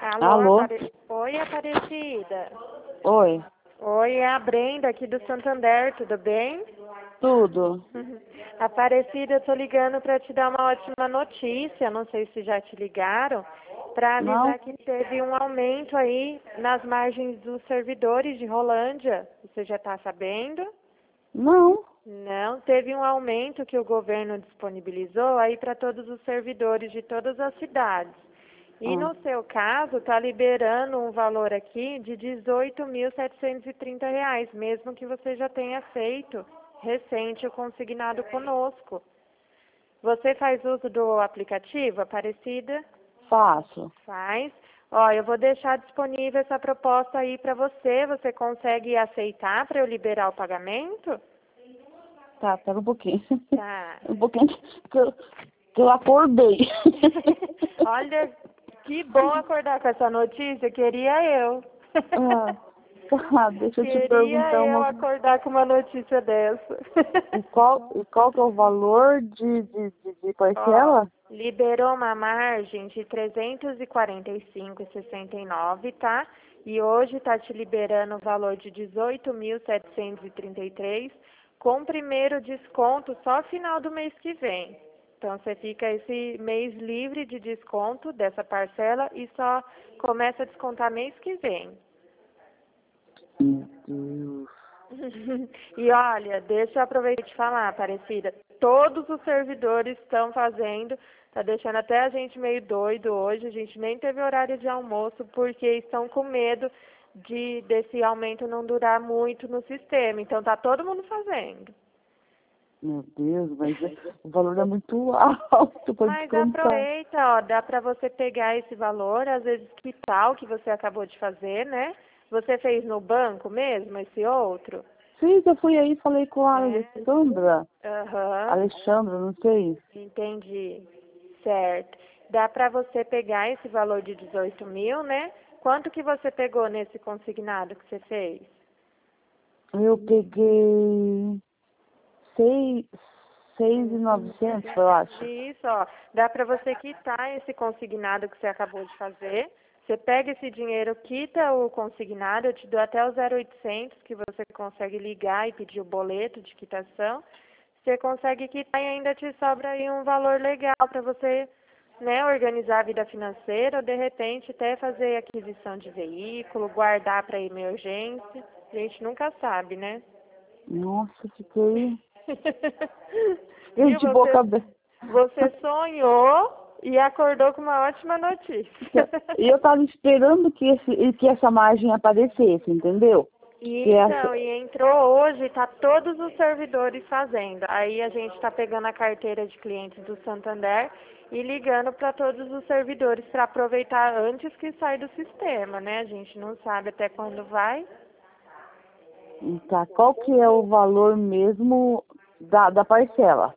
Alô, Alô? Oi, Aparecida. Oi, Oi, é a Brenda aqui do Santander, tudo bem? tudo? Aparecida, eu tô ligando para te dar uma ótima notícia, não sei se já te ligaram, para Não? avisar que teve um aumento aí nas margens dos servidores de Rolândia. Você já está sabendo? Não? Não, teve um aumento que o governo disponibilizou aí para todos os servidores de todas as cidades. E Ah, no seu caso, está liberando um valor aqui de R$ 18.730, mesmo que você já tenha feito recente o consignado conosco. Você faz uso do aplicativo, Aparecida? faço. Faz. Ó, eu vou deixar disponível essa proposta aí para você. Você consegue aceitar para eu liberar o pagamento? Tá, pera um pouquinho. Tá. Um pouquinho que eu acordei. Olha, que bom acordar com essa notícia, queria eu. Ah, tá, deixa eu te Queria perguntar eu uma... acordar com uma notícia dessa. E qual que é o valor de Ó, parcela? liberou uma margem de 345,69, tá? E hoje está te liberando o valor de 18.733, com primeiro desconto só final do mês que vem. Então você fica esse mês livre de desconto dessa parcela e só começa a descontar mês que vem. Meu Deus. E olha, deixa eu aproveitar e te falar, Aparecida. Todos os servidores estão fazendo, tá deixando até a gente meio doido hoje. A gente nem teve horário de almoço porque estão com medo desse aumento não durar muito no sistema. Então tá todo mundo fazendo. Meu Deus, mas o valor é muito alto para Mas descontar. aproveita, ó, dá pra você pegar esse valor, às vezes quitar o que você acabou de fazer, né? Você fez no banco mesmo, esse outro? Sim, eu fui aí e falei com a É. Alessandra. Aham. Alexandra, não sei. Entendi. Certo. Dá para você pegar esse valor de 18 mil, né? Quanto que você pegou nesse consignado que você fez? Eu peguei 6.900, eu acho. Isso, ó. Dá para você quitar esse consignado que você acabou de fazer. Você pega esse dinheiro, quita o consignado, eu te dou até o 0800 que você consegue ligar e pedir o boleto de quitação. Você consegue quitar e ainda te sobra aí um valor legal para você, né, organizar a vida financeira ou de repente até fazer aquisição de veículo, guardar para emergência. A gente nunca sabe, né? Nossa, fiquei Viu? de boca aberta. Você sonhou e acordou com uma ótima notícia. E eu tava esperando que essa margem aparecesse, entendeu? E Que essa... então, e entrou hoje, tá todos os servidores fazendo. Aí a gente está pegando a carteira de clientes do Santander e ligando para todos os servidores para aproveitar antes que saia do sistema, né? A gente não sabe até quando vai. Tá, qual que é o valor mesmo da parcela?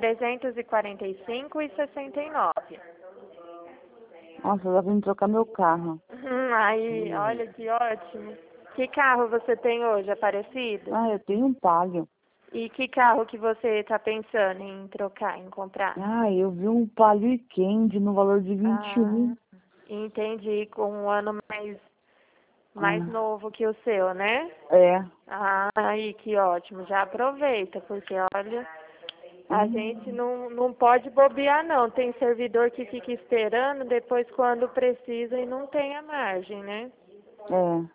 345,69. Nossa, eu vim trocar meu carro. Aí, olha que ótimo. Que carro você tem hoje, Aparecida? Ah, eu tenho um Palio. E que carro que você está pensando em trocar, em comprar? Ah, eu vi um Palio Weekend no valor de 21. Ah, entendi, com um ano mais Ah, novo que o seu, né? é. Ah, aí que ótimo, já aproveita, porque olha, a gente Hum, não pode bobear não. Tem servidor que fica esperando, depois quando precisa e não tem a margem, né? é.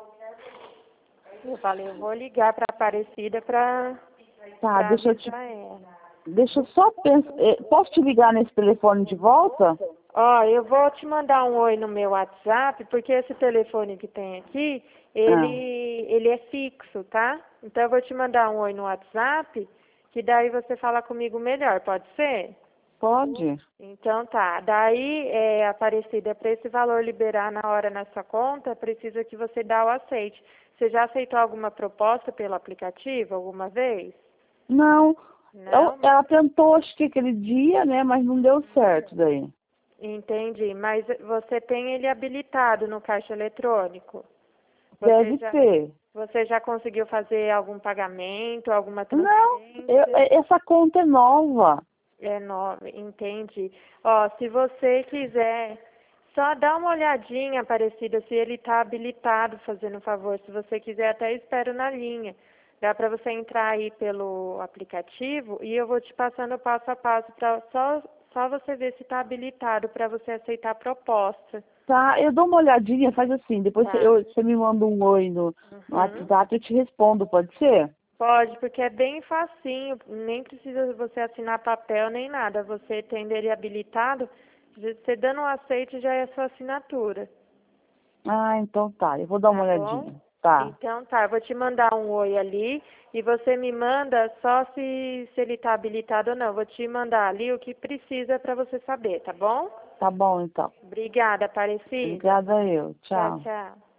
Eu falei, eu vou ligar para a Aparecida para Tá, avisar ela. deixa eu só pensar. Posso te ligar nesse telefone de volta? Ó, eu vou te mandar um oi no meu WhatsApp, porque esse telefone que tem aqui, Ah, ele é fixo, tá? Então eu vou te mandar um oi no WhatsApp, que daí você fala comigo melhor, pode ser? pode? Então tá. Daí, Aparecida, para esse valor liberar na hora na sua conta, precisa que você dá o aceite. Você já aceitou alguma proposta pelo aplicativo alguma vez? Não. Não? Ela tentou, acho que aquele dia, né? Mas não deu certo daí. Entendi. Mas você tem ele habilitado no caixa eletrônico? Você Deve já, ter. você já conseguiu fazer algum pagamento, alguma Não, transferência? essa conta é nova. É nova, entendi. Ó, se você quiser Só dá uma olhadinha, Aparecida, se ele está habilitado, fazendo um favor. Se você quiser, até espero na linha. Dá para você entrar aí pelo aplicativo e eu vou te passando passo a passo para só você ver se está habilitado para você aceitar a proposta. Tá, eu dou uma olhadinha, faz assim, depois Tá. você me manda um oi no Uhum. WhatsApp, eu te respondo, pode ser? Pode, porque é bem facinho, nem precisa você assinar papel nem nada. Você tendo ele habilitado, você dando um aceite já é a sua assinatura. Ah, então tá, eu vou dar uma Tá bom? olhadinha. Tá, Então tá, eu vou te mandar um oi ali e você me manda só se ele tá habilitado ou não. Eu vou te mandar ali o que precisa para você saber, tá bom? tá bom então. Obrigada, Aparecida. Obrigada eu, Tchau, tchau. tchau.